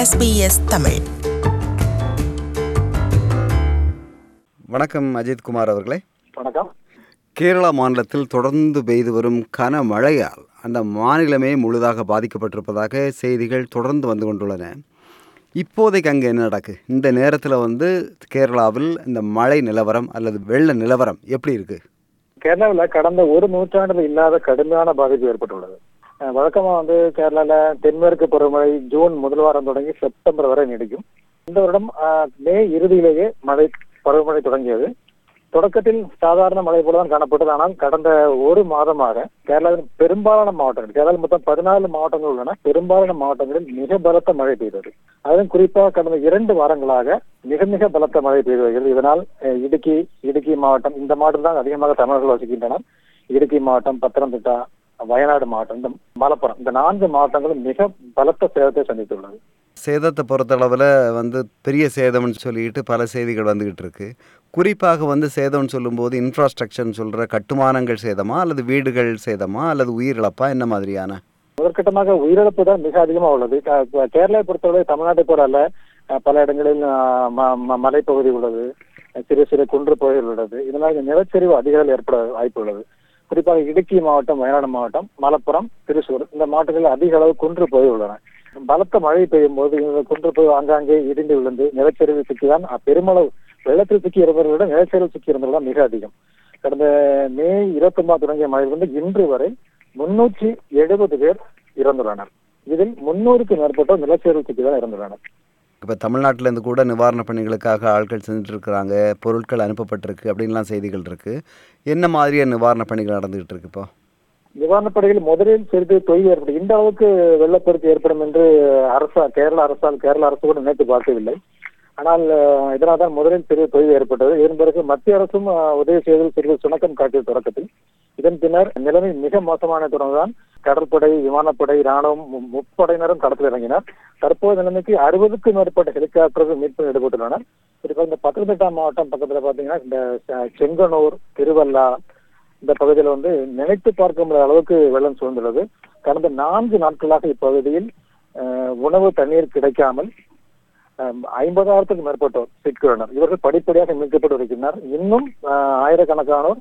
SBS Tamil. வணக்கம் அஜித் குமார் அவர்களே. வணக்கம். கேரளா மாநிலத்தில் தொடர்ந்து பெய்து வரும் கனமழையால் அந்த மாநிலமே முழுதாக பாதிக்கப்பட்டிருப்பதாக செய்திகள் தொடர்ந்து வந்து கொண்டுள்ளன. இப்போதைக்கு அங்கே என்ன நடக்கு? இந்த நேரத்தில் கேரளாவில் இந்த மழை நிலவரம் அல்லது வெள்ள நிலவரம் எப்படி இருக்கு? கேரளாவில் கடந்த ஒரு நூற்றாண்டில் இல்லாத கடுமையான பாதிப்பு ஏற்பட்டுள்ளது. வழக்கமா கேரளால தென்மேற்கு பருவமழை ஜூன் முதல் வாரம் தொடங்கி செப்டம்பர் வரை நீடிக்கும். இந்த வருடம் மே இறுதியிலேயே பருவமழை தொடங்கியது. தொடக்கத்தில் சாதாரண மழை போலதான் காணப்பட்டது. ஆனால் கடந்த ஒரு மாதமாக கேரளாவின் பெரும்பாலான மாவட்டங்கள், கேரளாவில் மொத்தம் 14 மாவட்டங்கள் உள்ளன, பெரும்பாலான மாவட்டங்களில் மிக பலத்த மழை பெய்தது. அதுவும் குறிப்பாக கடந்த 2 வாரங்களாக மிக மிக பலத்த மழை பெய்து வருகிறது. இதனால் இடுக்கி மாவட்டம், இந்த மாவட்டம் தான் அதிகமாக தமிழர்கள் வசிக்கின்றனர். இடுக்கி மாவட்டம், பத்தனம்திட்டா, வயநாடு மாவட்டம், இந்த மலப்புரம், இந்த 4 மாவட்டங்களும் மிக பலத்த சேதத்தை சந்தித்துள்ளது. சேதத்தை பொறுத்தளவில் பெரிய சேதம்னு சொல்லிட்டு பல செய்திகள் வந்துகிட்டு இருக்கு. குறிப்பாக சேதம்னு சொல்லும்போது இன்ஃப்ராஸ்ட்ரக்சர்னு சொல்கிற கட்டுமானங்கள் சேதமா அல்லது வீடுகள் சேதமா அல்லது உயிரிழப்பா, என்ன மாதிரியான? முதற்கட்டமாக உயிரிழப்பு தான் மிக அதிகமாக உள்ளது. கேரளாவை பொறுத்தவரை தமிழ்நாட்டை போல அல்ல. பல இடங்களில் மலைப்பகுதி உள்ளது, சிறு சிறு குன்று பகுதிகள் உள்ளது. இதனால் நிலச்சரிவு அதிக அளவில் ஏற்பட வாய்ப்பு உள்ளது. குறிப்பாக இடுக்கி மாவட்டம், வயநாடு மாவட்டம், மலப்புரம், திருச்சூர், இந்த மாவட்டங்களில் அதிக அளவு குன்று பகுதி உள்ளன. பலத்த மழை பெய்யும் போது இந்த குன்று பகுதி ஆங்காங்கே இடிந்து விழுந்து நிலச்சரிவு சிக்கிதான் பெருமளவு வெள்ளத்தில் சிக்கி இருந்தவர்களிடம் நிலச்சரிவு சிக்கி இருந்தவர்கள் மிக அதிகம். கடந்த மே 29 தொடங்கிய மழையிலிருந்து இன்று வரை 370 பேர் இறந்துள்ளனர். இதில் 300க்கு மேற்பட்டோர் நிலச்சரிவு சிக்கி தான் இறந்துள்ளனர். இப்போ தமிழ்நாட்டிலேருந்து கூட நிவாரணப் பணிகளுக்காக ஆட்கள் செஞ்சுட்டு இருக்கிறாங்க, பொருட்கள் அனுப்பப்பட்டிருக்கு அப்படின்லாம் செய்திகள் இருக்குது. என்ன மாதிரியான நிவாரணப் பணிகள் நடந்துகிட்டு இருக்கு இப்போ? நிவாரணப் பணிகள் முதலில் சிறிது தொய்வு ஏற்படும். இந்த அளவுக்கு வெள்ளப்பெருக்கு ஏற்படும் என்று கேரள அரசு கூட நினைத்து பார்க்கவில்லை. ஆனால் இதனால் தான் முதலில் சிறிது தொய்வு ஏற்பட்டது. இதன் பிறகு மத்திய அரசும் உதவி செய்வதில் சிறிது சுணக்கம் காட்டிய தொடக்கத்தில். இதன் பின்னர் நிலைமை மிக மோசமான தொடர்ந்துதான் கடற்படை, விமானப்படை, ராணுவம், முப்படையினரும் களத்தில் இறங்கினர். தற்போது நிலைமைக்கு 60க்கும் மேற்பட்ட ஹெலிகாப்டர்கள் மீட்பு ஈடுபட்டுள்ளனர். குறிப்பாக இந்த பத்தனம்திட்டா மாவட்டம் பக்கத்துல பாத்தீங்கன்னா இந்த செங்கனூர், திருவல்லா, இந்த பகுதியில் நினைத்து பார்க்க முடியாத அளவுக்கு வெள்ளம் சூழ்ந்துள்ளது. கடந்த 4 நாட்களாக இப்பகுதியில் உணவு, தண்ணீர் கிடைக்காமல் 50,000க்கும் மேற்பட்டோர் சிக்கியுள்ளனர். இவர்கள் படிப்படியாக மீட்கப்பட்டு வருகின்றனர். இன்னும் ஆயிரக்கணக்கானோர்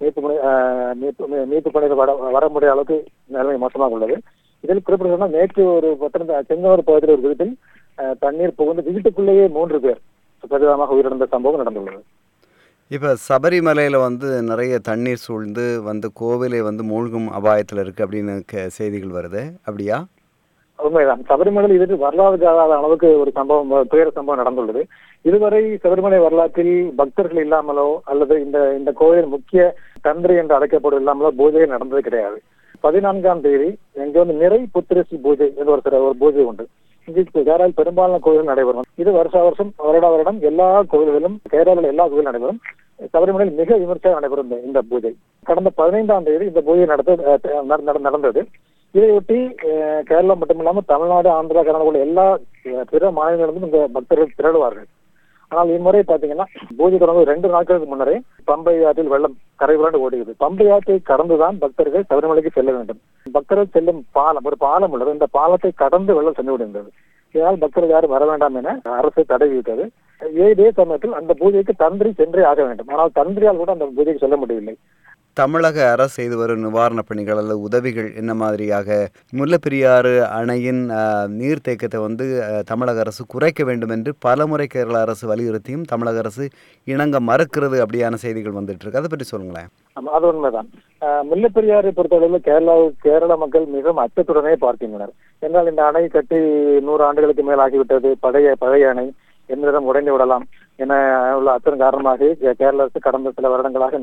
மீட்பு பணிகள் வர முடியாத அளவுக்கு நிலைமை மோசமாக உள்ளது. இதில் குறிப்பிட்ட நேற்று ஒரு செங்கனூர் பகுதியில் ஒரு வீட்டில் தண்ணீர் புகுந்து வீட்டுக்குள்ளேயே 3 பேர் பரிதாபமாக உயிரிழந்த சம்பவம் நடந்துள்ளது. இப்போ சபரிமலையில் நிறைய தண்ணீர் சூழ்ந்து கோவிலை மூழ்கும் அபாயத்தில் இருக்குது அப்படின்னு செய்திகள் வருது, அப்படியா? உண்மைதான். சபரிமலையில் இது வரலாறு அளவுக்கு ஒரு துயர சம்பவம் நடந்துள்ளது. இதுவரை சபரிமலை வரலாற்றில் பக்தர்கள் இல்லாமலோ அல்லது இந்த கோயிலின் முக்கிய தந்திரி என்று அழைக்கப்படும் இல்லாமலோ பூஜை நடந்தது கிடையாது. 14ஆம் தேதி இங்க நிறை புத்திரசி பூஜை என்று ஒரு பூஜை உண்டு. இங்கு கேரளாவில் பெரும்பாலான கோயில்கள் நடைபெறும். இது வருஷம் வருடம் எல்லா கோயில்களிலும், கேரளாவில் எல்லா கோயிலும் நடைபெறும். சபரிமலையில் மிக விமர்சையாக நடைபெறும் இந்த பூஜை. கடந்த 15ஆம் தேதி இந்த பூஜை நடந்தது. இதையொட்டி கேரளா மட்டுமில்லாமல் தமிழ்நாடு, ஆந்திரா, கர்நாடகா எல்லா பிற மாநிலங்களிலும் இந்த பக்தர்கள் திரளுவார்கள். ஆனால் இம்முறை பாத்தீங்கன்னா பூஜை தொடங்க 2 நாட்களுக்கு முன்னரே பம்பை ஆற்றில் வெள்ளம் கரை புரண்டு ஓடுகிறது. பம்பை ஆற்றை கடந்துதான் பக்தர்கள் சபரிமலைக்கு செல்ல வேண்டும். பக்தர்கள் செல்லும் ஒரு பாலம் உள்ளது. இந்த பாலத்தை கடந்து வெள்ளம் சென்று விடுகிறது. இதனால் பக்தர்கள் யாரும் வர வேண்டாம் என அரசு தடை விட்டது. இதே சமயத்தில் அந்த பூஜைக்கு தந்திரி சென்றே ஆக வேண்டும். ஆனால் தந்திரியால் கூட அந்த பூஜைக்கு செல்ல முடியவில்லை. தமிழக அரசு செய்து வரும் நிவாரணப் பணிகள் அல்லது உதவிகள் என்ன மாதிரியாக? முல்லைப்பெரியாறு அணையின் நீர்த்தேக்கத்தை தமிழக அரசு குறைக்க வேண்டும் என்று பலமுறை கேரள அரசு வலியுறுத்தியும் தமிழக அரசு இணங்க மறுக்கிறது, அப்படியான செய்திகள் வந்துட்டு இருக்கு. அதை பற்றி சொல்லுங்களேன். அது உண்மைதான். முல்லைப்பெரியாரை பொறுத்தவரையில் கேரள மக்கள் மிகவும் அச்சத்துடனே பார்க்கின்றனர். என்றால் இந்த அணை கட்டி 100 ஆண்டுகளுக்கு மேல் ஆகிவிட்டது. பழைய அணை என்னிடம் உடைந்து விடலாம் என உள்ள அச்சம் காரணமாக கேரள அரசு கடந்த சில வருடங்களாக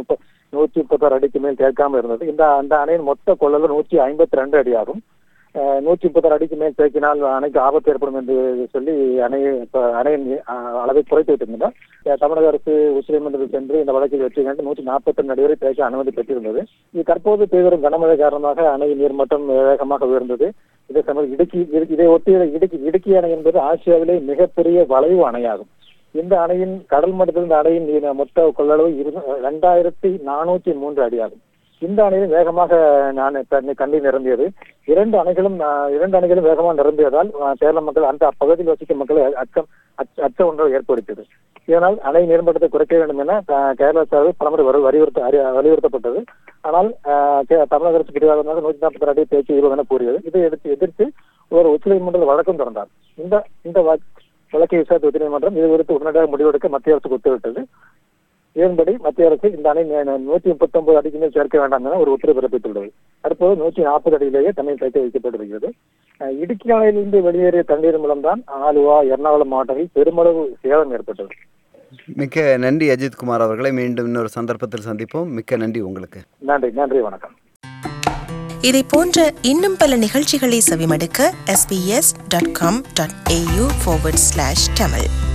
136 அடிக்கு மேல் தேக்காமல் இருந்தது. அந்த அணையின் மொத்த கொள்ளளவு 152 அடி ஆகும். 136 அடிக்கு மேல் தேக்கினால் அணைக்கு ஆபத்து ஏற்படும் என்று சொல்லி அணையின் அளவை குறைத்து விட்டிருந்தார். தமிழக அரசு உச்சநீதிமன்றத்தில் சென்று இந்த வழக்கில் வெற்றி கண்டு 142 அடி வரை தேக்க அனுமதி பெற்றிருந்தது. இது தற்போது பெய்து வரும் கனமழை காரணமாக அணையின் நீர்மட்டம் வேகமாக உயர்ந்தது. இதே சமயம் இதை ஒட்டிய இடுக்கி அணை என்பது ஆசியாவிலே மிகப்பெரிய வளைவு அணையாகும். இந்த அணையின் கடல் மட்டத்தில் இந்த அணையின் மொத்த கொள்ளளவு 2403 அடி ஆகும். இந்த அணையிலும் வேகமாக தண்ணீர் நிரம்பியது. இரண்டு அணைகளும் வேகமாக நிரம்பியதால் கேரள மக்கள் அந்த அப்பகுதியில் வசிக்கும் மக்களை அச்ச ஒன்றை ஏற்படுத்தியது. இதனால் அணை நீர்மட்டத்தை குறைக்க வேண்டும் என கேரள சார்பில் பலமுறை வலியுறுத்தப்பட்டது. ஆனால் தமிழக அரசு பிடிவாதமாக 142 அடி பேச்சு என கூறியது. இதை எதிர்த்து ஒரு உச்சநீதிமன்ற வழக்கம் தொடர்ந்தார். இந்த வழக்கை விசாரித்த உச்சநீதிமன்றம் இது குறித்து உடனடியாக முடிவெடுக்க மத்திய அரசுக்கு உத்தரவிட்டது. இதன்படி மத்திய அரசு இந்த அணை 139 அடிக்கு மேல் சேர்க்க வேண்டாம் என ஒரு உத்தரவு பிறப்பித்துள்ளது. தற்போது 140 அடியிலேயே தண்ணீர் தைக்க வைக்கப்பட்டிருக்கிறது. இடுக்கி அணையிலிருந்து வெளியேறிய தண்ணீர் மூலம்தான் ஆலுவா, எர்ணாகுளம் மாவட்டங்களில் பெருமளவு சேதம் ஏற்பட்டது. மிக்க நன்றி அஜித்குமார் அவர்களை. மீண்டும் இன்னொரு சந்தர்ப்பத்தில் சந்திப்போம். மிக்க நன்றி உங்களுக்கு. நன்றி, வணக்கம். இதை போன்ற இன்னும் பல நிகழ்ச்சிகளை செவிமடுக்க sbs.com.au/tamil